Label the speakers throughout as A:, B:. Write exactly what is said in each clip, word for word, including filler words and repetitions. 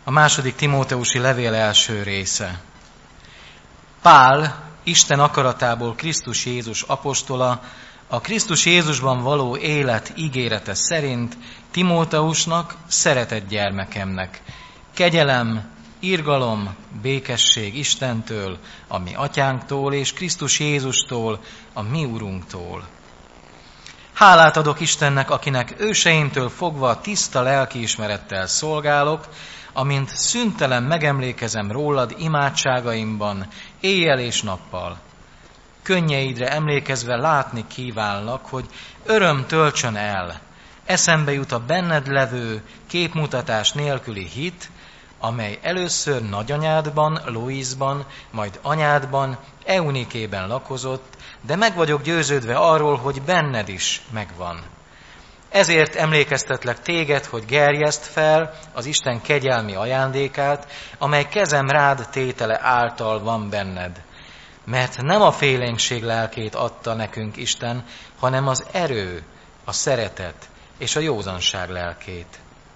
A: A második Timóteusi levél első része. Pál, Isten akaratából Krisztus Jézus apostola, a Krisztus Jézusban való élet ígérete szerint Timóteusnak, szeretett gyermekemnek, kegyelem, irgalom, békesség Istentől, a mi atyánktól, és Krisztus Jézustól, a mi Urunktól. Hálát adok Istennek, akinek őseimtől fogva tiszta lelkiismerettel szolgálok, amint szüntelen megemlékezem rólad imádságaimban, éjjel és nappal. Könnyeidre emlékezve látni kívánlak, hogy öröm töltsön el. Eszembe jut a benned levő, képmutatás nélküli hit, amely először nagyanyádban, Loisban, majd anyádban, Eunikében lakozott, de meg vagyok győződve arról, hogy benned is megvan. Ezért emlékeztetlek téged, hogy gerjeszd fel az Isten kegyelmi ajándékát, amely kezem rád tétele által van benned. Mert nem a félénkség lelkét adta nekünk Isten, hanem az erő, a szeretet és a józanság lelkét.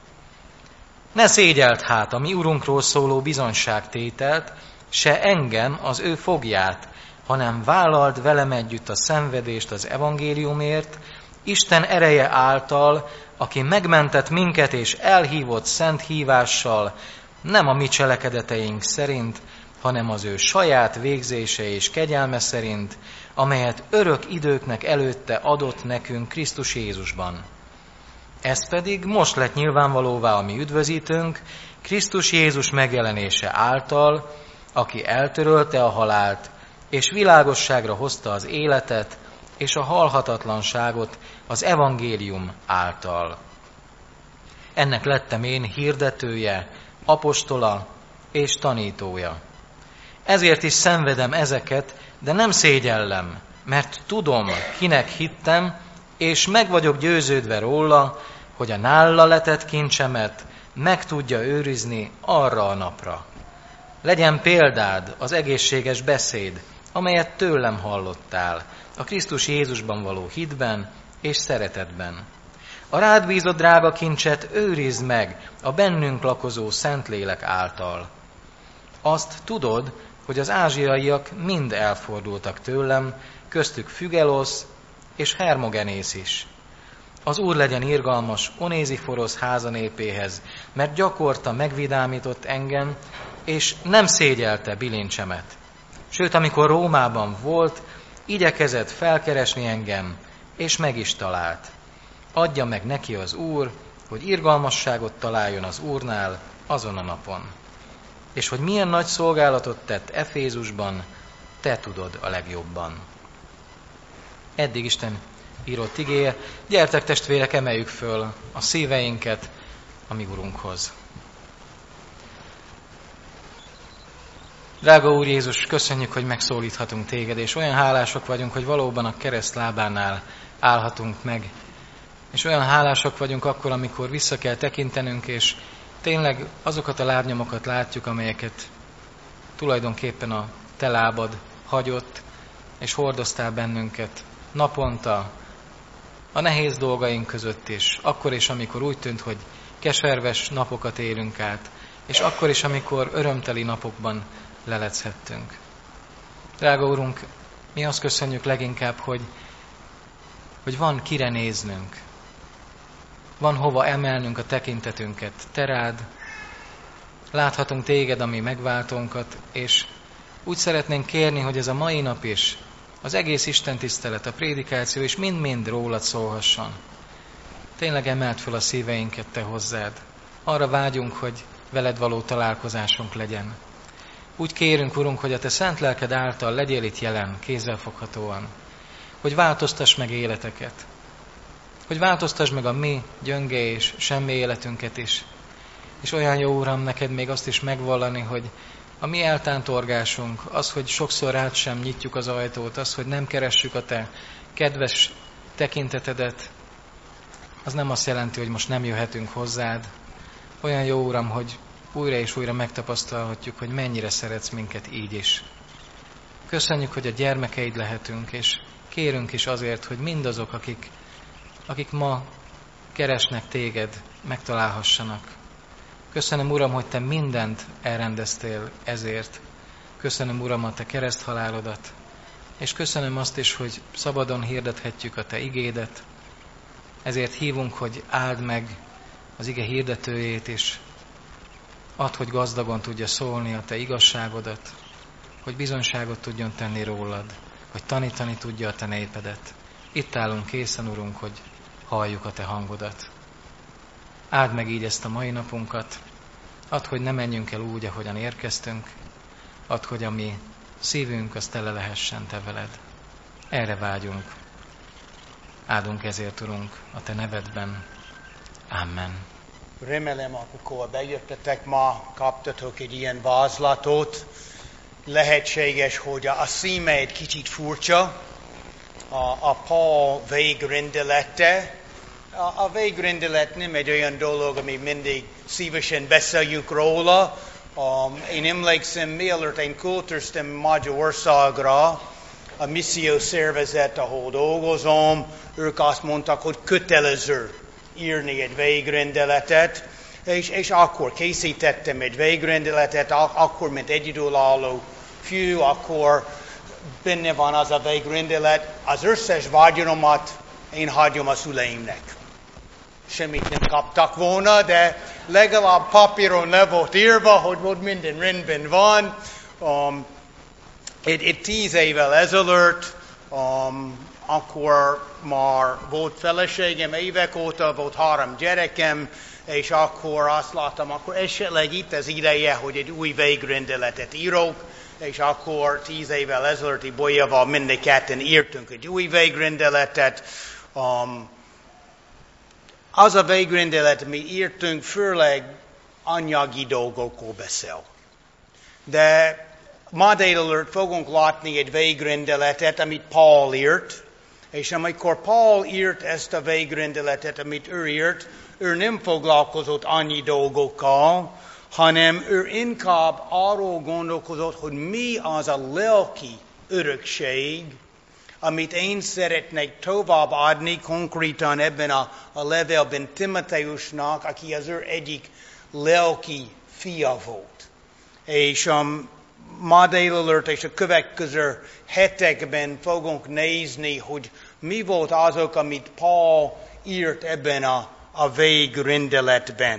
A: Ne szégyeld hát a mi Urunkról szóló bizonyságtételt, se engem, az ő fogját, hanem vállald velem együtt a szenvedést az evangéliumért, Isten ereje által, aki megmentett minket és elhívott szent hívással, nem a mi cselekedeteink szerint, hanem az ő saját végzése és kegyelme szerint, amelyet örök időknek előtte adott nekünk Krisztus Jézusban. Ez pedig most lett nyilvánvalóvá a mi üdvözítőnk, Krisztus Jézus megjelenése által, aki eltörölte a halált, és világosságra hozta az életet, és a halhatatlanságot az evangélium által. Ennek lettem én hirdetője, apostola és tanítója. Ezért is szenvedem ezeket, de nem szégyellem, mert tudom, kinek hittem, és meg vagyok győződve róla, hogy a nála letett kincsemet meg tudja őrizni arra a napra. Legyen példád az egészséges beszéd, amelyet tőlem hallottál, a Krisztus Jézusban való hitben és szeretetben. A rád bízott drága kincset őrizd meg a bennünk lakozó Szentlélek által. Azt tudod, hogy az ázsiaiak mind elfordultak tőlem, köztük Fügelosz és Hermogenész is. Az Úr legyen irgalmas Onéziforosz házanépéhez, mert gyakorta megvidámított engem, és nem szégyelte bilincsemet. Sőt, amikor Rómában volt, igyekezett felkeresni engem, és meg is talált. Adja meg neki az Úr, hogy irgalmasságot találjon az Úrnál azon a napon. És hogy milyen nagy szolgálatot tett Efézusban, te tudod a legjobban. Eddig Isten írott igéje, gyertek testvérek, emeljük föl a szíveinket a mi Urunkhoz. Drága Úr Jézus, köszönjük, hogy megszólíthatunk téged, és olyan hálások vagyunk, hogy valóban a kereszt lábánál állhatunk meg. És olyan hálások vagyunk akkor, amikor vissza kell tekintenünk, és tényleg azokat a lábnyomokat látjuk, amelyeket tulajdonképpen a te lábad hagyott, és hordoztál bennünket naponta, a nehéz dolgaink között is, akkor is, amikor úgy tűnt, hogy keserves napokat élünk át, és akkor is, amikor örömteli napokban lelecthettünk. Drága Urunk, mi azt köszönjük leginkább, hogy, hogy van kire néznünk, van hova emelnünk a tekintetünket te rád, láthatunk téged, ami megváltónkat, és úgy szeretnénk kérni, hogy ez a mai nap is, az egész istentisztelet, a prédikáció is mind-mind rólad szólhasson. Tényleg emeld fel a szíveinket te hozzád. Arra vágyunk, hogy veled való találkozásunk legyen. Úgy kérünk, Urunk, hogy a te szent lelked által legyél itt jelen, kézzelfoghatóan. Hogy változtass meg életeket. Hogy változtass meg a mi gyönge és semmi életünket is. És olyan jó, Uram, neked még azt is megvallani, hogy a mi eltántorgásunk, az, hogy sokszor rád sem nyitjuk az ajtót, az, hogy nem keressük a te kedves tekintetedet, az nem azt jelenti, hogy most nem jöhetünk hozzád. Olyan jó, Uram, hogy újra és újra megtapasztalhatjuk, hogy mennyire szeretsz minket így is. Köszönjük, hogy a gyermekeid lehetünk, és kérünk is azért, hogy mindazok, akik, akik ma keresnek téged, megtalálhassanak. Köszönöm, Uram, hogy Te mindent elrendeztél ezért. Köszönöm, Uram, a Te kereszthalálodat, és köszönöm azt is, hogy szabadon hirdethetjük a Te igédet. Ezért hívunk, hogy áld meg az ige hirdetőjét, és add, hogy gazdagon tudja szólni a Te igazságodat, hogy bizonyságot tudjon tenni rólad, hogy tanítani tudja a Te népedet. Itt állunk készen, Urunk, hogy halljuk a Te hangodat. Áld meg így ezt a mai napunkat, add, hogy ne menjünk el úgy, ahogyan érkeztünk, add, hogy a mi szívünk az tele lehessen Te veled. Erre vágyunk. Áldunk ezért, Urunk, a Te nevedben. Amen.
B: Remélem, amikor bejöttetek ma, kaptatok egy ilyen vázlatot. Lehetséges, hogy a szíme egy kicsit furcsa. A, a Paul végrendelete. A, a végrendelet nem egy olyan dolog, ami mindig szívesen beszéljünk róla. Um, én emlékszem, mielőtt én költöztem Magyarországra, a misszió szervezet, ahol dolgozom, ők azt mondtak, hogy kötelező írni egy végrendeletet, és, és akkor készítettem egy végrendeletet, akkor, mint egyedülálló fiú, akkor benne van az a végrendelet, az összes vagyonomat én hagyom a szüleimnek. Semmit nem kaptak volna, de legalább papíron le volt írva, hogy volt minden rendben van. Um, egy, egy tíz évvel ezelőtt, um, akkor már volt feleségem, évek óta volt három gyerekem, és akkor azt láttam, akkor esetleg itt az ideje, hogy egy új végrendeletet írok, és akkor tíz évvel ezelőtti bolyával mind ketten írtunk egy új végrendeletet. Um, az a végrendelet, mi írtunk, főleg anyagi dolgokról beszél. De ma délelőtt fogunk látni egy végrendeletet, amit Paul írt, és amikor Paul írt ezt a végrendeletet, amit ő írt, ő nem foglalkozott annyi dolgokkal, hanem ő inkább arról gondolkozott, hogy mi az a lelki örökség, amit én szeretnék tovább adni konkrétan ebben a, a levélben Timoteusnak, aki az ő egyik lelki fia volt. És um, ma délelőtt és a következő hetekben fogunk nézni, hogy mi volt azok, amit Paul írt ebben a, a végrendeletben.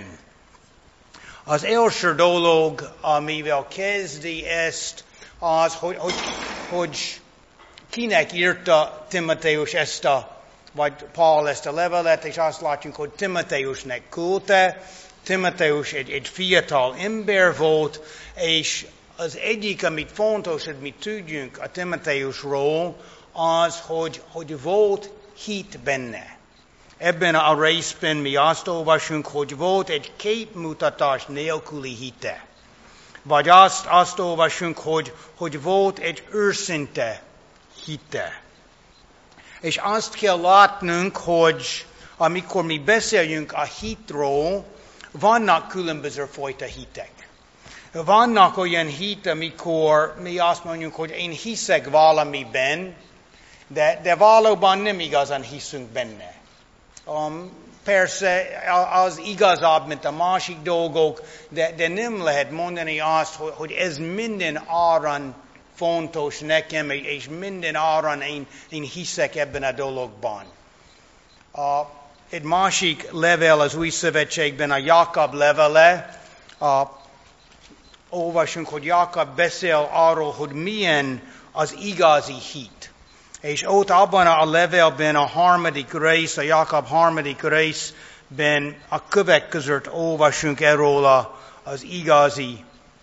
B: Az első dolog, amivel kezdi ezt, az, hogy, hogy, hogy kinek írta Timoteus ezt a, vagy Paul ezt a levelet, és azt látjuk, hogy Timoteusnek küldte. Timoteus egy, egy fiatal ember volt, és az egyik, amit fontos, hogy mi tudjunk a Timoteusról, az, hogy, hogy volt hit benne. Ebben a részben mi azt olvasunk, hogy volt egy képmutatás nélküli hite. Vagy azt, azt olvasunk, hogy, hogy volt egy őszinte hite. És azt kell látnunk, hogy amikor mi beszéljünk a hitről, vannak különböző fajta hitek. Vannak olyan hit, amikor mi azt mondjuk, hogy én hiszek valamiben, de, de valóban nem igazán hiszünk benne. Um, persze az igazabb, mint a másik dolgok, de, de nem lehet mondani azt, hogy, hogy ez minden áron fontos nekem, és minden áron én, én hiszek ebben a dologban. Uh, egy másik levél az Új Szövetségben, a Jákob levele, uh, olvasunk, hogy Jákob beszél arról, hogy milyen az igazi hit. És ott abban a levélben a harmadik rész, a Jákob harmadik részben a következőt olvasunk erről a, az igazi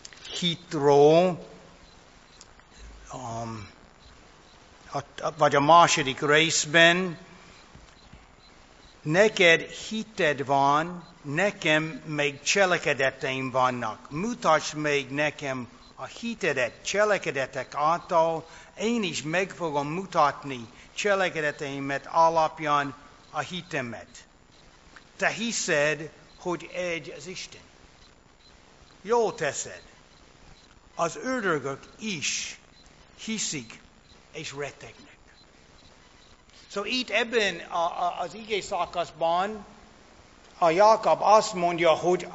B: hitről, um, a, vagy a második részben. Neked hited van, nekem még cselekedeteim vannak. Mutasd még nekem a hitedet cselekedetek által, én is meg fogom mutatni cselekedeteimet alapján a hitemet. Te hiszed, hogy egy az Isten. Jól teszed. Az ördögök is hiszik és rettegnek. Szóval itt ebben a, a, az igé szakaszban a Jákob azt mondja, hogy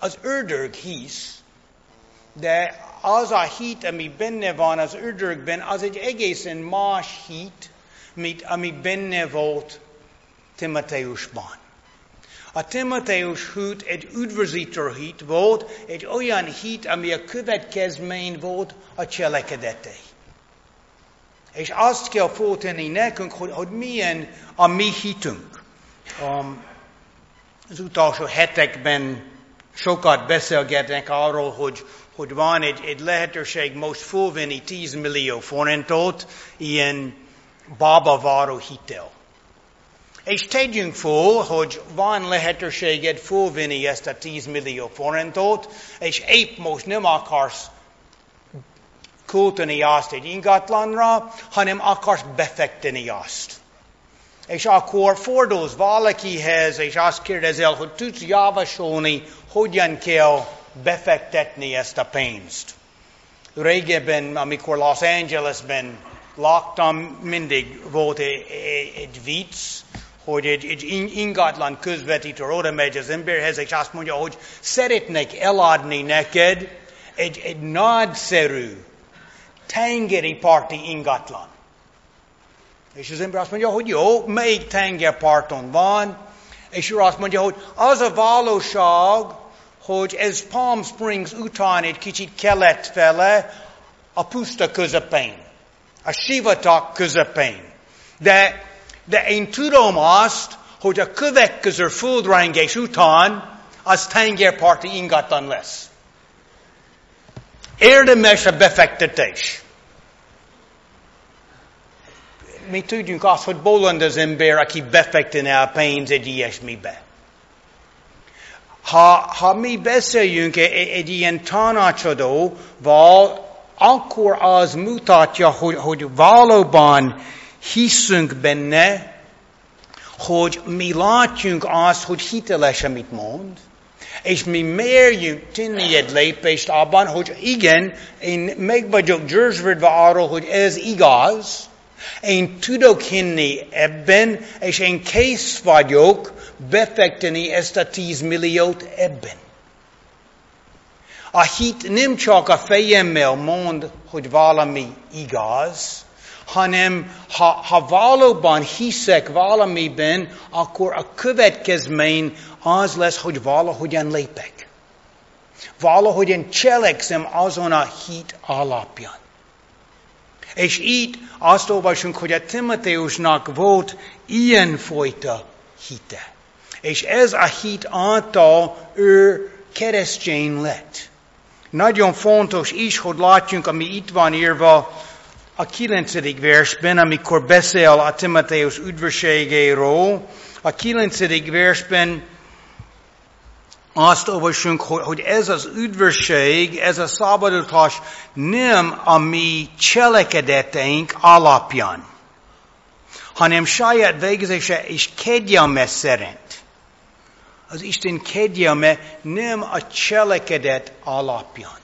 B: az ördög hisz, de az a hit, ami benne van az ördögben, az egy egészen más hit, mint ami benne volt Timoteusban. A Timoteus hit egy üdvözítő hit volt, egy olyan hit, ami a következmény volt a cselekedetei. És azt kell föltenni nekünk, hogy, hogy milyen a mi hitünk. Um, az utolsó hetekben sokat beszélgetnek arról, hogy, hogy van egy, egy lehetőség most fölvenni tíz millió forintot ilyen babaváró hitel. És tegyünk föl, hogy van lehetőséged fölvenni ezt a tíz millió forintot, és épp most nem akarsz költeni azt egy ingatlanra, hanem akarsz befekteni azt. És akkor fordulsz valakihez, és azt kérdezel, hogy tudsz javasolni, hogyan kell befektetni ezt a pénzt. Régebben, amikor Los Angelesben laktam, mindig volt egy, egy vicc, hogy egy, egy ingatlan közvetítő oda megy az emberhez, és azt mondja, hogy szeretnék eladni neked egy, egy nagyszerű tengeri parti ingatlan. És az ember azt mondja, hogy jó, melyik tengerparton van, és ő azt mondja, hogy az a valóság, hogy ez Palm Springs után egy kicsit kelet fele, a puszta közepén, a sivatag közepén. De, de én tudom azt, hogy a következő földrengés után az tengerparti ingatlan lesz. Érdemes a befektetés. Mi tudjunk azt, hogy bolond az ember, aki befektene a pénz egy ilyesmibe. Ha, ha mi beszéljünk egy, egy ilyen tanácsadóval, akkor az mutatja, hogy, hogy valóban hiszünk benne, hogy mi látjunk azt, hogy hiteles, amit mond, és mi merjünk tenni egy lépést abban, hogy igen, én meg vagyok győződve arról, hogy ez igaz, én tudok hinni ebben, és én kész vagyok befekteni ezt a tíz milliót ebben. A hit nem csak a fejemmel mond, hogy valami igaz, hanem ha, ha valóban hiszek valamiben, akkor a következmény az lesz, hogy valahogyan lépek. Valahogyan cselekszem azon a hit alapján. És itt azt olvasunk, hogy a Timoteusnak volt ilyenfajta hite. És ez a hit által ő keresztény lett. Nagyon fontos is, hogy látjunk, ami itt van írva a kilencedik versben, amikor beszél a Timoteus üdvösségéről. A kilencedik versben azt olvasunk, hogy ez az üdvösség, ez a szabadulás nem a mi cselekedeteink alapján, hanem saját végzése és kegyelme szerint. Az Isten kegyelme nem a cselekedet alapján.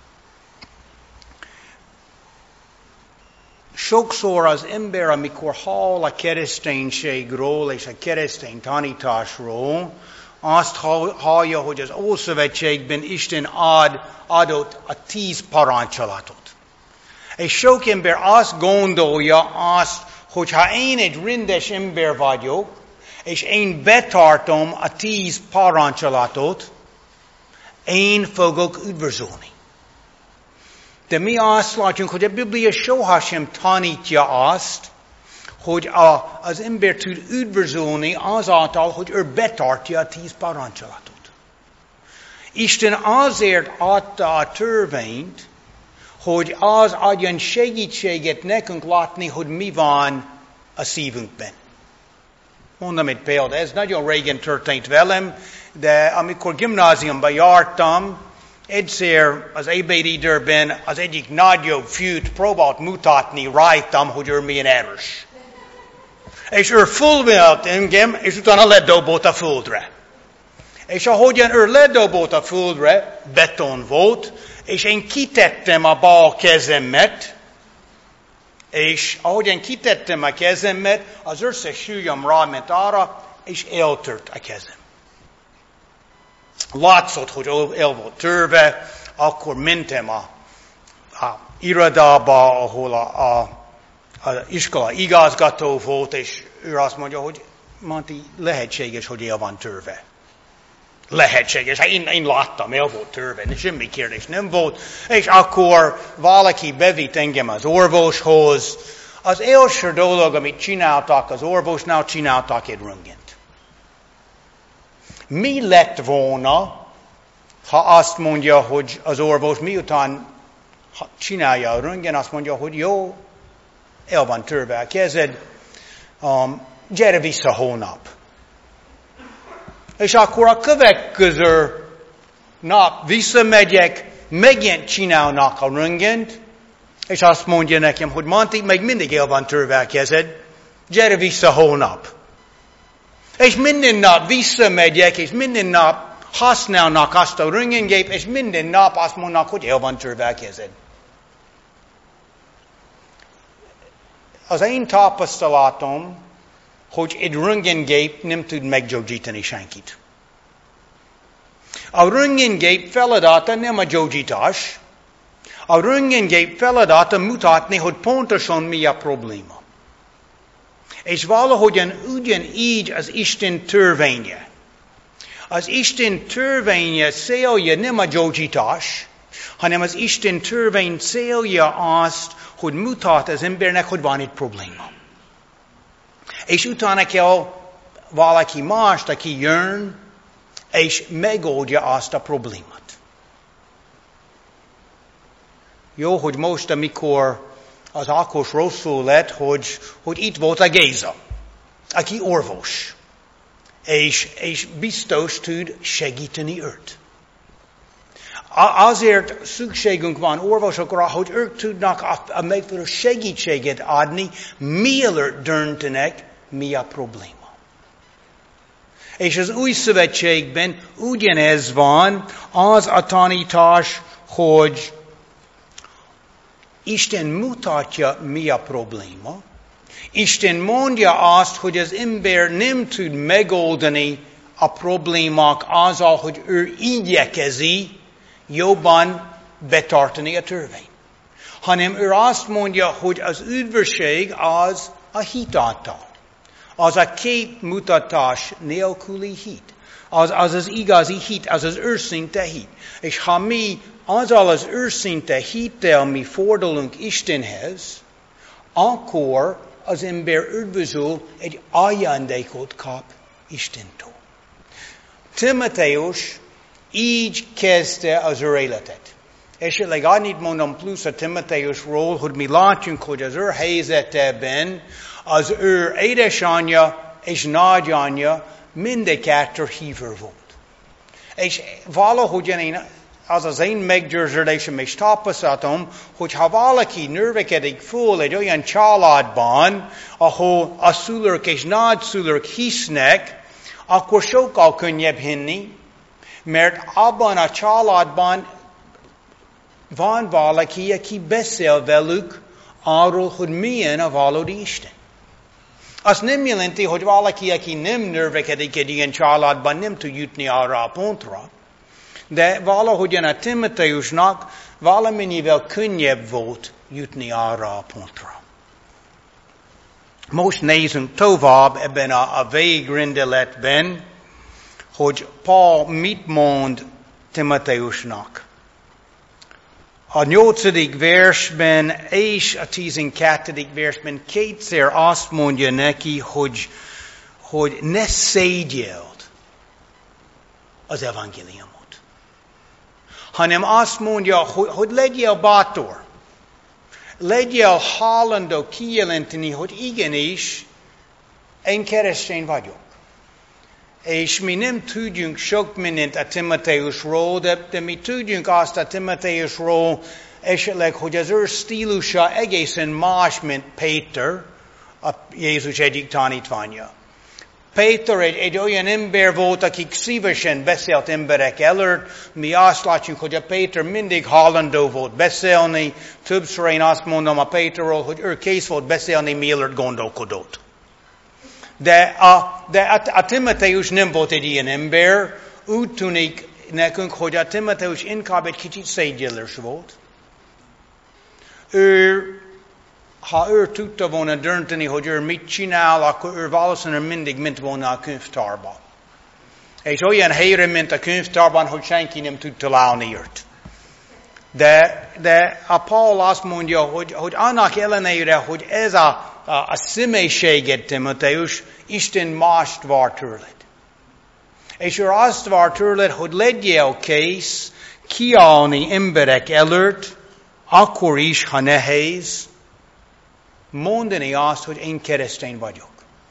B: Sokszor az ember, amikor hall a kereszténységről és a keresztény tanításról, azt hallja, hogy az Ószövetségben Isten ad, adott a tíz parancsolatot. És sok ember azt gondolja azt, hogy ha én egy rendes ember vagyok, és én betartom a tíz parancsolatot, én fogok üdvözölni. De mi azt látjuk, hogy a Biblia sohasem tanítja azt, hogy a, az ember tud üdvözölni azáltal, hogy ő betartja a tíz parancsolatot. Isten azért adta a törvényt, hogy az adjon segítséget nekünk látni, hogy mi van a szívünkben. Mondom egy példát, ez nagyon régen történt velem, de amikor gimnáziumba jártam, egyszer az ebédidőben az egyik nagyobb fiút próbált mutatni rajtam, hogy ő milyen erős. És ő fölvett engem, és utána ledobolt a földre. És ahogyan ő ledobolt a földre, beton volt, és én kitettem a bal kezemet, és ahogyan kitettem a kezemet, az összes súlyom ráment arra, és eltört a kezem. látszott, hogy el volt törve, akkor mentem a, a irodába, ahol a, a, a iskola igazgató volt, és ő azt mondja, hogy Manti, lehetséges, hogy el van törve. Lehetséges. Hát én, én láttam, el volt törve, semmi kérdés nem volt. És akkor valaki bevitt engem az orvoshoz. Az első dolog, amit csináltak az orvosnál, csináltak egy röntgent. Mi lett volna, ha azt mondja, hogy az orvos miután csinálja a röntgen, azt mondja, hogy jó, el van törve a kezed, um, gyere vissza holnap. És akkor a következő nap visszamegyek, megint csinálnak a röntgent, és azt mondja nekem, hogy Manti, meg mindig el van törve a kezed, gyere vissza holnap. És minden nap visszamegyek, és minden nap használnak azt a röntgengép, és minden nap azt mondnak, hogy el van törve a kezed. Az én tapasztalatom, hogy egy röntgengép nem tud meggyógyítani senkit. A röntgengép feladata nem a gyógyítás. A röntgengép feladata mutatni, hogy pontosan mi a probléma. És valahogyan ugyanígy az Isten törvénye. Az Isten törvénye célja nem a gyógyítás, hanem az Isten törvény célja azt, hogy mutat az embernek, hogy van egy probléma. És utána kell valaki mást, aki jön, és megoldja azt a problémát. Jó, hogy most, amikor az Ákos rosszul lett, hogy, hogy itt volt a Géza, aki orvos, és, és biztos tud segíteni őt. Azért szükségünk van orvosokra, hogy ők tudnak a, a megfelelő segítséget adni, mielőtt döntenek, mi a probléma. És az új szövetségben ugyanez van, az a tanítás, hogy Isten mutatja, mi a probléma. Isten mondja azt, hogy az ember nem tud megoldani a problémák azzal, hogy ő igyekezi jobban betartani a törvényt. Hanem ő azt mondja, hogy az üdvösség az a hit által. Az a képmutatás nélküli hit. Az, az az igazi hit, az az őszinte hit. És ha mi azzal az őszinte hittel mi fordulunk Istenhez, akkor az ember üdvözül egy ajándékot kap Istentől. Timoteus így kezdte az ő életet. Esetleg annyit mondom plusz a Timoteusról, hogy mi látjunk, hogy az ő helyzetében az ő édesanyja és nagyanyja mindkettő hívő volt. És valahogyan én, az az én meggyőződésem és tapasztalatom, hogy ha valaki növekedik föl egy olyan családban, ahol a szülők és nagyszülők hisznek, akkor sokkal könnyebb hinni, mert abban a családban van valaki, aki beszél velük arról, hogy milyen a valódi Isten. Azt nem jelenti, hogy valaki, aki nem növekedik egy ilyen családban, nem tud jutni arra a pontra, de valahogyan a Timoteusnak valamennyivel könnyebb volt jutni arra a pontra. Most nézzünk tovább ebben a, a végrendeletben, hogy Paul mit mond Timoteusnak. A nyolcadik versben és a tizenkettedik versben kétszer azt mondja neki, hogy, hogy ne szégyeld az evangéliumot. Hanem azt mondja, hogy, hogy legyél bátor. Legyél hajlandó kijelenteni, hogy igenis, én keresztény vagyok. És mi nem tudjunk sok mindent a Timoteusról, de, de mi tudjunk azt a Timoteusról, esetleg, hogy az ő stílusa egészen más, mint Péter, a Jézus egyik tanítványa. Péter egy, egy olyan ember volt, aki szívesen beszélt emberek előtt. Mi azt látjuk, hogy a Péter mindig hajlandó volt beszélni. Többször én azt mondom a Péterről, hogy ő kész volt beszélni, mielőtt gondolkodott. De a, de a, a Timoteus nem volt egy ilyen ember. Úgy tűnik, nekünk, hogy a Timoteus inkább egy kicsit szégyellős volt. Ő, ha ő tudta volna dönteni, hogy ő mit csinál, akkor ő valószínűleg mindig ment volna a könyvtárba. És olyan helyre ment a könyvtárban, hogy senki nem tud találni őt. De, de a Paul azt mondja, hogy, hogy annak ellenére, hogy ez a, a, a személyiséged, Timoteus, Isten mást vár tőled. És ő azt vár tőled, hogy legyél kész kiállni emberek előtt, akkor is, ha nehéz, mondani azt, hogy én keresztény vagyok.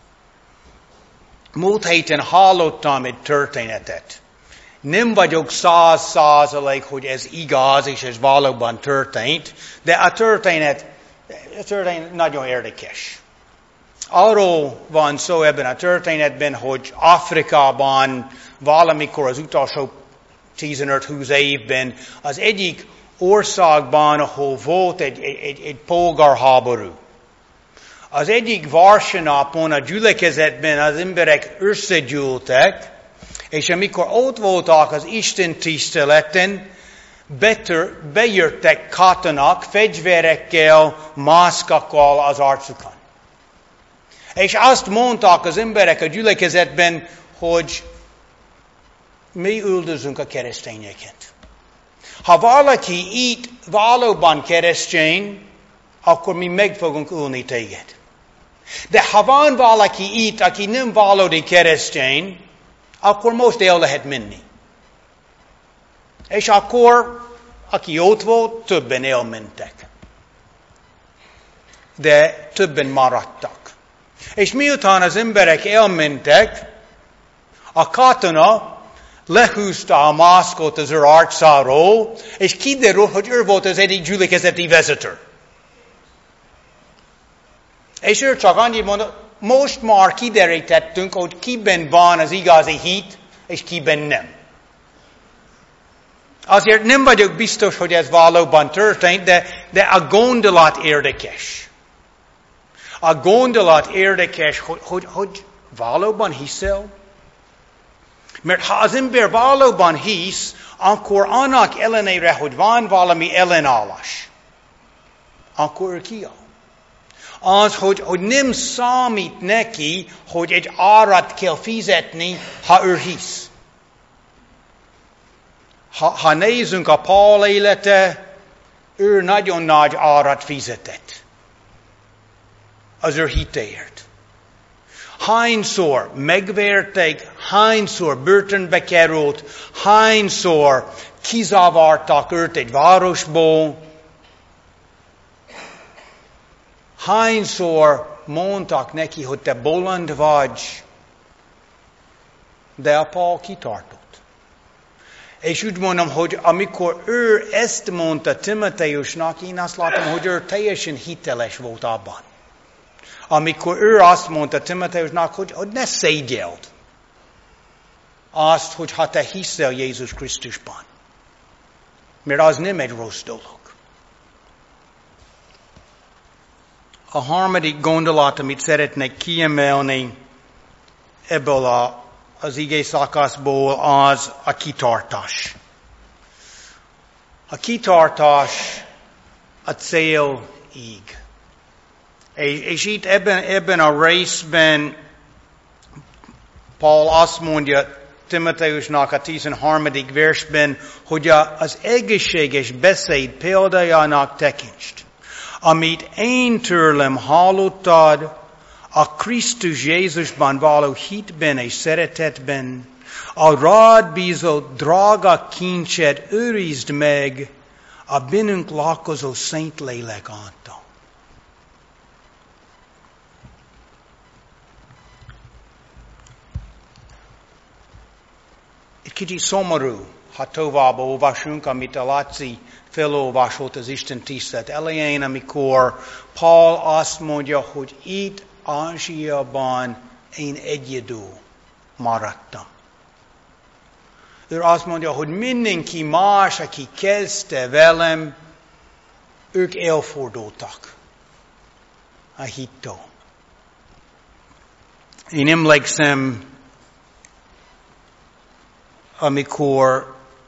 B: Múlt héten hallottam egy történetet. Nem vagyok száz százalék, hogy ez igaz, és ez valóban történt, de a történet, a történet nagyon érdekes. Arról van szó ebben a történetben, hogy Afrikában valamikor az utolsó tizenöt-húsz évben az egyik országban, ahol volt egy, egy, egy polgárháború. Az egyik vasárnapon a gyülekezetben az emberek összegyűltek, és amikor ott voltak az Isten tiszteleten, betör, bejöttek katonák fegyverekkel, maszkakkal az arcukon. És azt mondták az emberek a gyülekezetben, hogy mi üldözünk a keresztényeket. Ha valaki itt valóban keresztény, akkor mi meg fogunk ölni téged. De ha van valaki itt, aki nem valódi keresztény, akkor most el lehet menni. És akkor, aki ott volt, többen elmentek. De többen maradtak. És miután az emberek elmentek, a katona lehúzta a maszkot az ő arcáról, és kiderült, hogy ő volt az egyik gyülekezeti vezető. És ő csak annyit mondta, most már kiderítettünk, hogy kiben van az igazi hit, és kiben nem. Azért nem vagyok biztos, hogy ez valóban történt, de, de a gondolat érdekes. A gondolat érdekes, hogy, hogy, hogy valóban hiszel? Mert ha az ember valóban hisz, akkor annak ellenére, hogy van valami ellenállás, akkor ő kiáll. Az, hogy, hogy nem számít neki, hogy egy árat kell fizetni, ha ő hisz. Ha, ha nézzünk a Pál élete, ő nagyon nagy árat fizetett az ő hitéért. Hányszor megverték, hányszor börtönbe került, hányszor kizavartak őt egy városból, hányszor mondtak neki, hogy te bolond vagy, de a Pál kitartott. És úgy mondom, hogy amikor ő ezt mondta Timoteusnak, én azt látom, hogy ő teljesen hiteles volt abban. Amikor ő azt mondta Timoteusnak, hogy, hogy ne szégyeld azt, hogy ha te hiszel Jézus Krisztusban. Mert az nem egy rossz dolog. A harmadik gondolat, amit szeretnék kiemelni ebből a, az ige szakaszból, az a kitartás. A kitartás a célig. És, és itt ebben, ebben a részben Paul azt mondja Timoteusnak a tizenharmadik versben, hogy a, az egészséges beszéd példájának tekintsd. Amit én tőlem hallottad, a Krisztus Jézusban való hitben és szeretetben, a rád bízott drága kincset őrizd meg a bennünk lakozó Szent Lélek által. Egy kicsit szomorú, ha tovább olvasunk, amit a Laci felolvasott az Isten tisztelet elején, amikor Paul azt mondja, hogy itt Ázsiában én egyedül maradtam. Ő azt mondja, hogy mindenki más, aki kezdte velem, ők elfordultak a hittől. Én emlékszem, amikor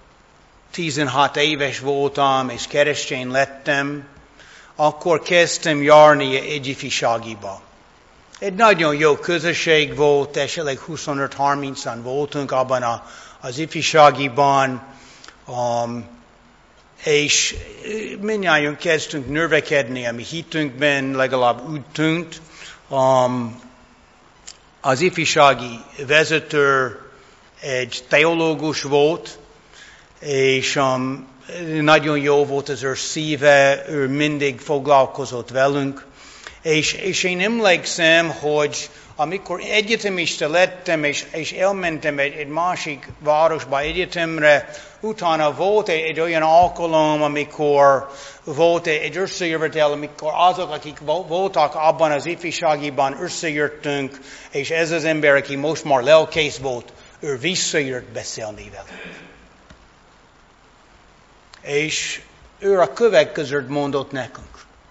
B: tizenhat éves voltam, és keresztény lettem, akkor kezdtem járni egy ifjúságiba. Egy nagyon jó közösség volt, esetleg huszonöt-harmincan voltunk abban a, az ifjúságiban, um, és mindnyáján kezdtünk növekedni a mi hitünkben, legalább úgy tűnt. Um, az ifjúsági vezető egy teológus volt, és um, nagyon jó volt az ő szíve, ő mindig foglalkozott velünk. És, és én emlékszem, hogy amikor egyetemista lettem, és, és elmentem egy, egy másik városba egyetemre, utána volt egy, egy olyan alkalom, amikor volt egy, egy összejövetel, amikor azok, akik voltak abban az ifjúságiban, összejöttünk, és ez az ember, aki most már lelkész volt, ő visszajött beszélni velünk. És ő a következőt mondott nekünk.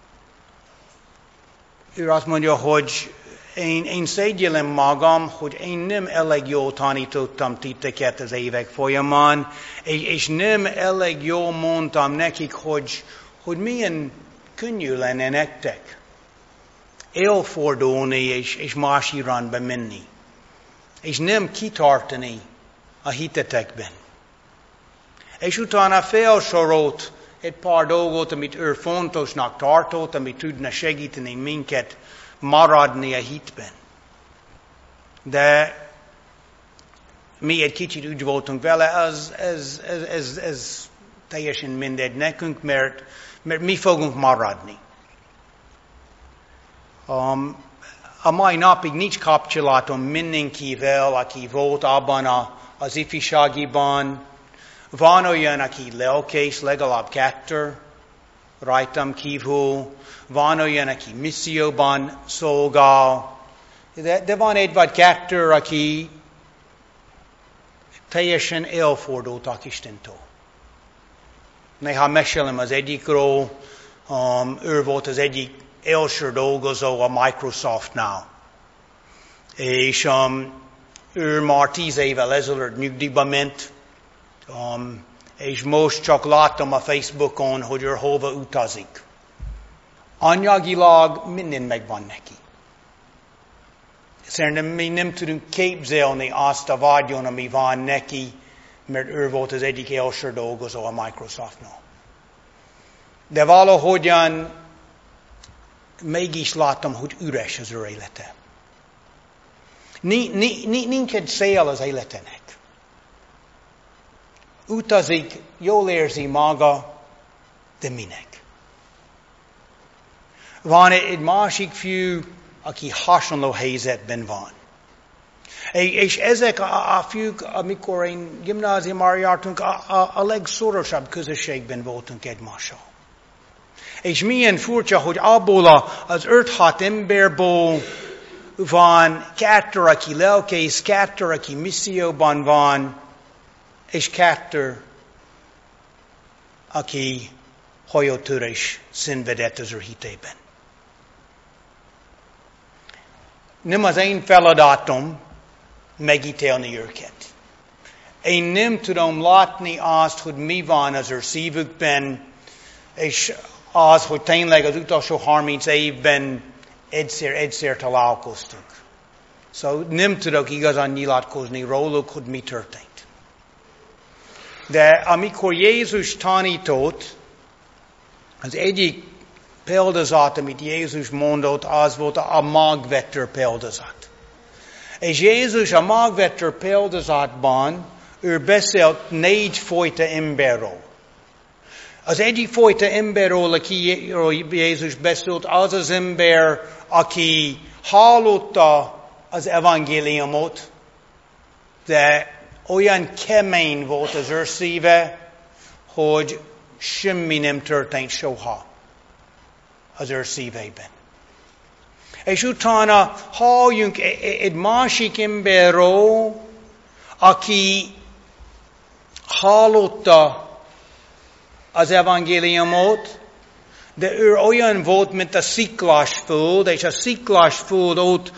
B: Ő azt mondja, hogy én, én szégyellem magam, hogy én nem elég jól tanítottam titeket az évek folyamán, és, és nem elég jól mondtam nekik, hogy, hogy milyen könnyű lenne nektek elfordulni és, és más irányba menni, és nem kitartani a hitetekben. És utána felsorolt egy pár dolgot, amit ő fontosnak tartott, amit tudna segíteni minket maradni a hitben. De mi egy kicsit úgy voltunk vele, ez, ez, ez, ez, ez teljesen mindegy nekünk, mert, mert mi fogunk maradni. Um, a mai napig nincs kapcsolatom mindenkivel, aki volt abban a, az ifjúságiban. Van olyan, aki lelkész, legalább kettő, rajtam kívül. Van olyan, aki misszióban szolgál. De, de van egy vagy kettő, aki teljesen elfordultak Istentől. Néha mesélem az egyikről, um, ő volt az egyik első dolgozó a Microsoftnál. És um, ő már tíz évvel ezelőtt nyugdíjba ment. Um, és most csak láttam a Facebookon, hogy ő hova utazik. Anyagilag minden megvan neki. Szerintem mi nem tudunk képzelni azt a vágyon, ami van neki, mert ő volt az egyik első dolgozó a Microsoftnál. De valahogyan mégis láttam, hogy üres az ő élete. Nincs egy cél az életének. Utazik, jól érzi maga, de minek? Van egy másik fiú, aki hasonló helyzetben van. És ezek a, a fiúk, amikor én gimnáziumra jártunk, a, a, a legszorosabb közösségben voltunk egymással. És milyen furcsa, hogy abból az öt-hat emberból van kettő, aki lelkész, kettő, aki misszióban van, és kettő, aki hajótörés szenvedett az ő hitében. Nem az én feladatom megítélni őket. Én nem tudom látni azt, hogy mi van az ő szívükben, és az, hogy tényleg az utolsó harminc évben egyszer-egyszer találkoztunk. Szóval nem tudok igazán nyilatkozni róluk, hogy mi történt. De amikor Jézus tanított, az egyik példázat, amit Jézus mondott, az volt a magvető példázat. És Jézus a magvető példázatban ő beszélt négy fajta emberről. Az egyik fajta emberről, aki Jézus beszélt, az az ember, aki hallotta az evangéliumot, de olyan kemény volt az ő szíve, hogy semmi nem történt soha az ő szívében. És utána halljunk egy másik emberről, aki hallotta az evangéliumot, de ő olyan volt, mint a sziklás föld, és a sziklás föld ott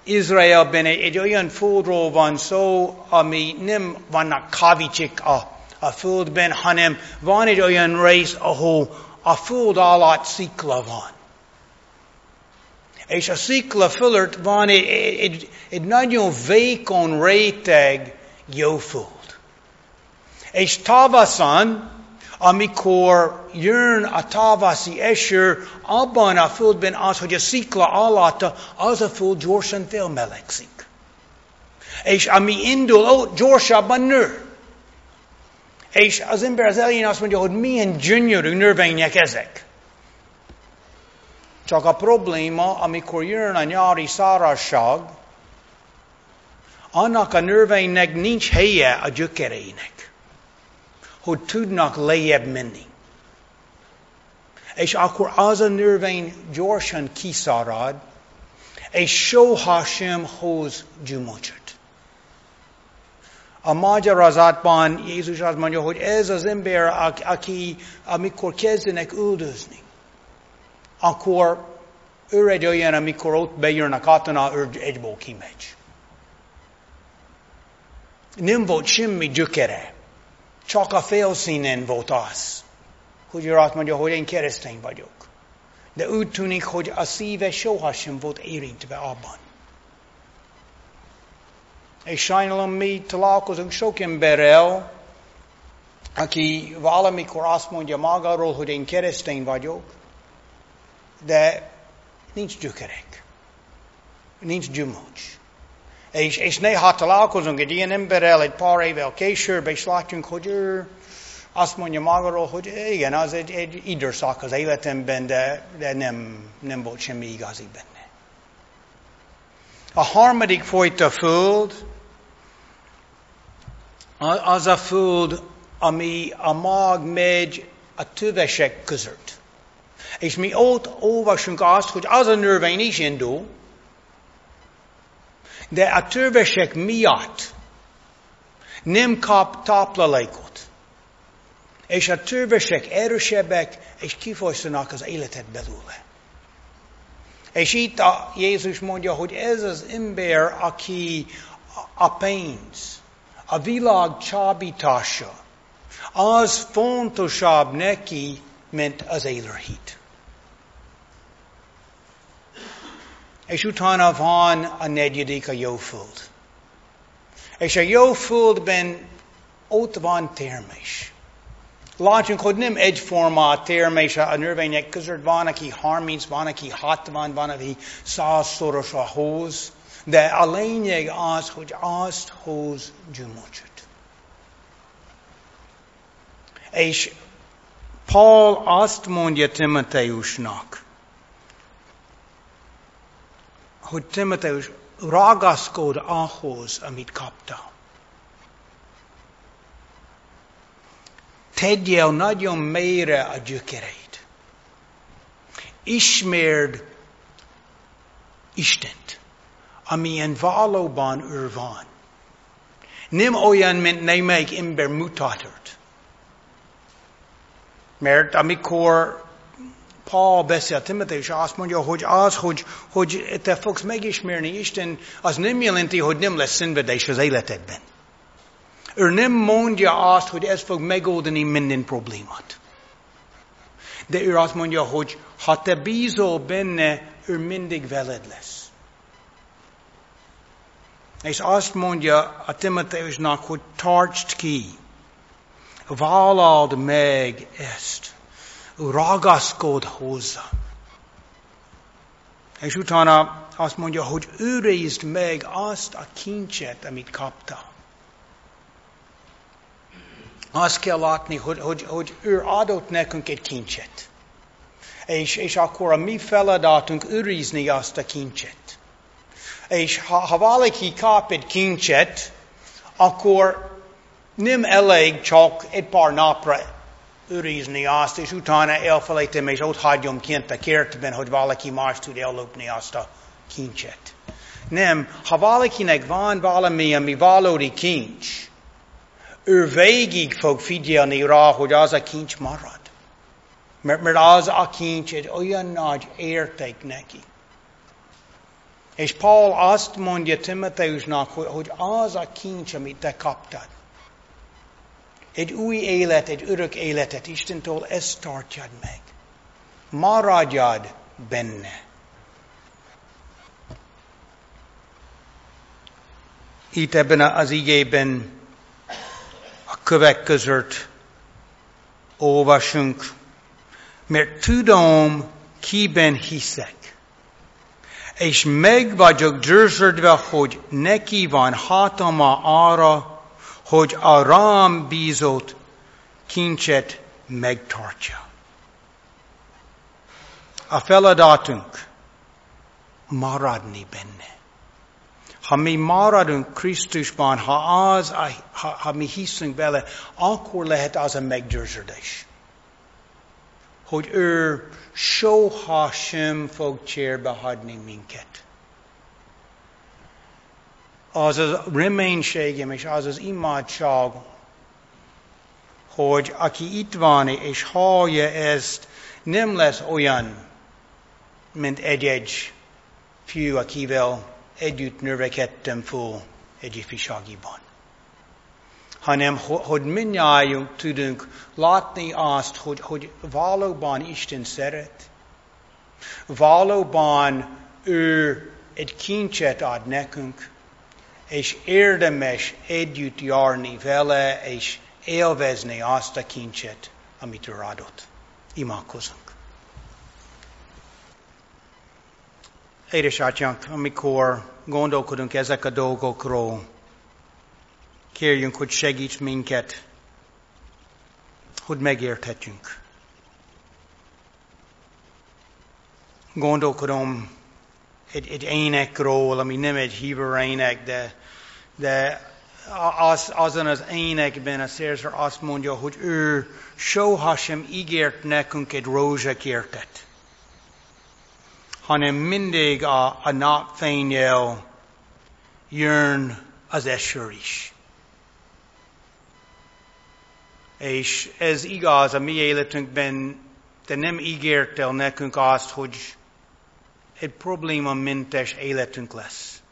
B: Izraelben egy, egy olyan földről van szó, ami nem vannak kavicsik a, a földben, hanem van egy olyan rész, ahol a föld alatt szikla van. És a szikla fölött van egy, egy, egy nagyon vékony réteg jóföld. És tavaszon, amikor jön a tavaszi eső, abban a földben az, hogy a szikla alatt az a föld gyorsan felmelegszik. És ami indul, ott gyorsabban nő. És az ember az elején azt mondja, hogy milyen gyönyörű növények ezek. Csak a probléma, amikor jön a nyári szárazság, annak a növénynek nincs helye a gyökereinek, hogy tudnak lejjebb menni. És akkor az a növény gyorsan kiszárad, és soha sem hoz gyümölcsöt. A magyarázatban Jézus azt mondja, hogy ez az ember, aki amikor kezdenek üldözni, akkor ő egy olyan, amikor ott bejön a katona, ő egyből kimegy. Nem volt semmi gyökere, csak a felszínen volt az, hogy ő azt mondja, hogy én keresztény vagyok. De úgy tűnik, hogy a szíve sohasem volt érintve abban. És sajnálom, mi találkozunk sok emberrel, aki valamikor azt mondja magáról, hogy én keresztény vagyok, de nincs gyökerek. Nincs gyümölcs. És, és néha találkozunk egy ilyen emberrel egy pár évvel később, és látjunk, hogy ő azt mondja magáról, hogy igen, az egy, egy időszak az életemben, de, de nem, nem volt semmi igazi benne. A harmadik fajta föld, az a föld, ami a mag megy a tövesek között. És mi ott olvasunk azt, hogy az a növény is indul, de a tövesek miatt nem kap táplálékot. És a tövesek erősebbek, és kifosztanak az életet belőle. És itt a Jézus mondja, hogy ez az ember, aki a pénz, a világ csábítása, az fontosabb neki, mint az élőhit. És utána van a negyedik, a jó föld. És a jó földben ott van termés. Látjuk, hogy nem egyforma a termés a növények között. Van, aki harminc, van, aki hatvan, van, aki százszoros a hoz. De a lényeg az, hogy azt hoz gyümölcsöt. És Paul azt mondja Timoteusnak, hogy Timoteus ragaszkod ahhoz, amit kapta. Tegyél nagyon mélyre a gyökereit. Ismerd Istent, amilyen valóban ő van. Nem olyan, mint némelyik ember mutatott. Mert amikor Paul beszél Timoteus, azt mondja, hogy az, hogy, hogy te fogsz megismerni Isten, az nem jelenti, hogy nem lesz szenvedés az életedben. Ő nem mondja azt, hogy ez fog megoldani minden problémát. De ő azt mondja, hogy ha te bízol benne, ő mindig veled lesz. És azt mondja a Timoteusnak, hogy tartsd ki, vállald meg ezt, ragaszkod hozzá. És utána azt mondja, hogy őrizd meg azt a kincset, amit kaptál. Azt kell látni, hogy, hogy, hogy ő adott nekünk egy kincset. És, és akkor a mi feladatunk őrizni azt a kincset. És ha, ha valaki kap egy kincset, akkor nem elég csak egy pár napra őrizni azt, és utána elfelejtem, és ott hagyom kint a kertben, hogy valaki más tud ellopni azt a kincset. Nem, ha valakinek van valami, ami valódi kincs, ő végig fog figyelni rá, hogy az a kincs marad. Mert, mert az a kincs egy olyan nagy érték neki. És Paul azt mondja Timoteusnak, hogy, hogy az a kincs, amit te kaptad, egy új élet, egy örök életet Istentől, ezt tartjad meg. Maradjad benne. Itt ebben az igében a kövek között olvasunk, mert tudom, kiben hiszek. És meg vagyok győződve, hogy neki van hatalma arra, hogy a rám bízott kincset megtartja. A feladatunk maradni benne. Ha mi maradunk Krisztusban, ha, az, ha, ha mi hiszünk vele, akkor lehet az a meggyőződés, hogy ő soha sem fog cserbe hagyni minket. Az a reménységem és az az imádság, hogy aki itt van és hallja ezt, nem lesz olyan, mint egy-egy fiú, akivel együtt növekedtem föl egy ifjúságiban. Hanem, hogy mindnyájunk tudunk látni azt, hogy, hogy valóban Isten szeret, valóban ő egy kincset ad nekünk, és érdemes együtt járni vele, és élvezni azt a kincset, amit ő adott. Imádkozunk. Édesatyánk, amikor gondolkodunk ezek a dolgokról, kérjünk, hogy segíts minket, hogy megérthetjünk. Gondolkodom egy, egy énekről, ami nem egy hívő ének, de, de az, azon az énekben a szerző azt mondja, hogy ő sohasem ígért nekünk egy rózsakertet, hanem mindig a, a napfénnyel jön az eső is. És ez igaz a mi életünkben, de nem ígért el nekünk azt, hogy egy problémamentes életünk lesz.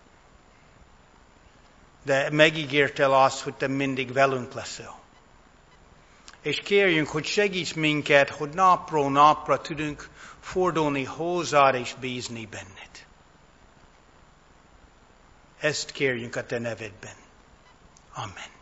B: De megígért el azt, hogy te mindig velünk leszel. És kérjünk, hogy segíts minket, hogy napról napra tudunk fordulni hozzád és bízni benned. Ezt kérjünk a te nevedben. Amen.